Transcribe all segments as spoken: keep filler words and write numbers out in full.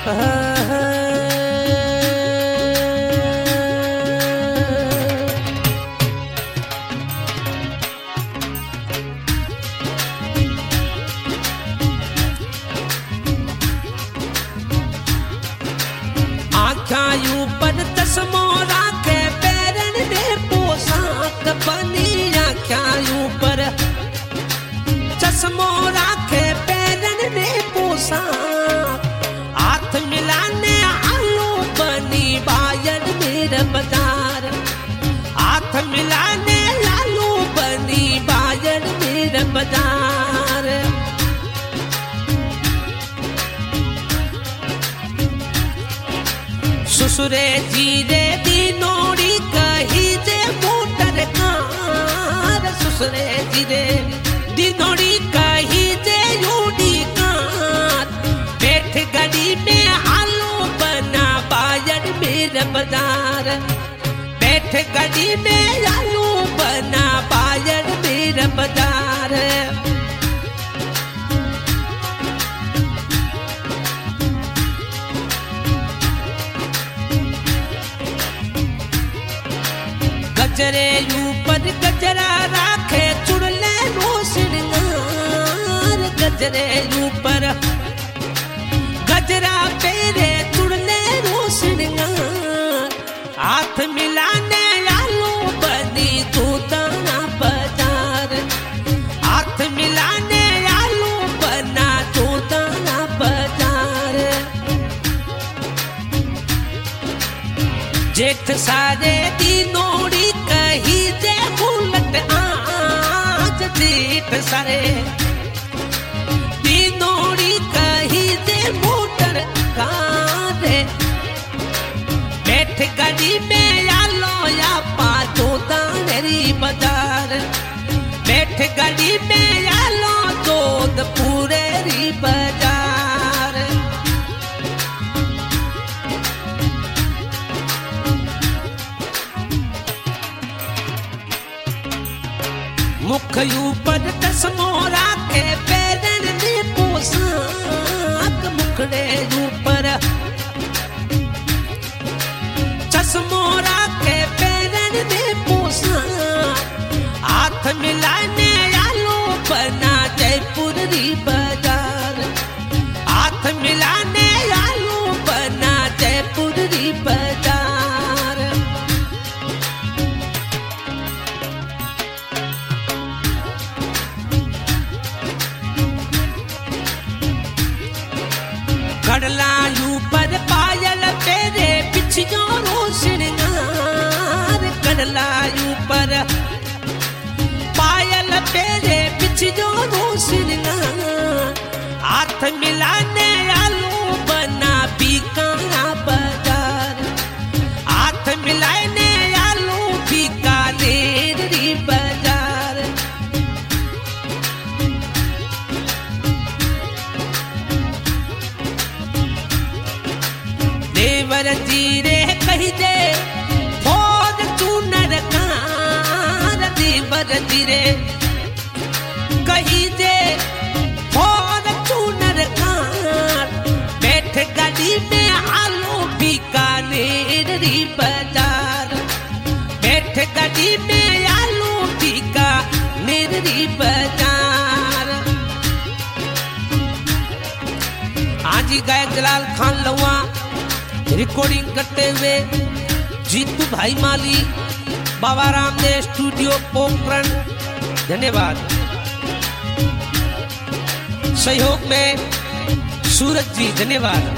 आँखां पर चश्मो राखे पैरन में पोशाक बनी आँखां पर चश्मो राखे पैरन में पोशाक हाथ मिलाने आलू बनी बायन मेरा बाजार हाथ मिलाने आलू बनी बायन मेरा बाजार ससुरे जीरे दिनोड़ी कही जे मोटर कार ससुरे जीरे दिनोड़ी कही जे यूडी कार बैठ गड़ी में आलू बना बायन मेरा बाजार बैठ गड़ी में आलू बना बायन मेरा बाजार गजरे ऊपर गजरा राखे चुड़ले रोशनगार गजरे ऊपर गजरा पेरे चुड़ले रोशनगार हाथ मिलाने आलू बनी तू दाना बाजार हाथ मिलाने आलू बना तू दाना बाजार जेठ सारे दिनोड़ी कही जे उलट आज जेठ सारे दिनोड़ी कही जे मोटर कारे बैठ गड़ी में आलो या पातो दानेरी बाजार बैठ गड़ी में आलो दूध पूरे री बाजार मुख ऊपर चश्मो राखे पैरन में पोशाक मुखड़े ऊपर चश्मो राखे पैरन में पोशाक हाथ मिलाने आलू बना जयपुर री बाजार हाथ मिलाने आलू बना जयपुर री बाजार कड़लायू पर पायल तेरे पिछियों रोशनगार कड़लायू पर पायल तेरे पिछियों रोशनगार हाथ मिलाने आलू बना बीकाना बाजार हाथ मिलाने आलू बीकानेर री बाजार देवर जीरे कही दे फौज चूनर कार देवर जीरे कही दे फौज चूनर कार बैठ गड़ी में आलू बीकानेर री बाजार बैठ गड़ी में आलू बीकानेर री बाजार आज गायक जलाल खान लवा रिकॉर्डिंग करते हुए जीतू भाई माली बाबा रामदेव स्टूडियो पोखरण धन्यवाद सहयोग में सूरज जी धन्यवाद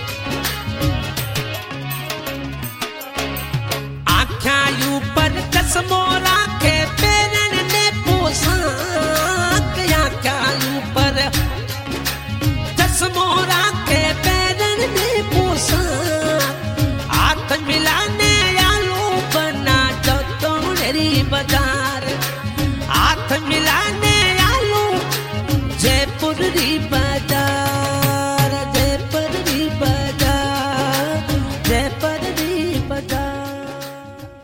आँखां पर चश्मो राखे पैरन में पोशाक आँखां पर चश्मो राखे पैरन में पोशाक हाथ मिलाने आलू बना चौतोड़ेरी बाजार हाथ मिला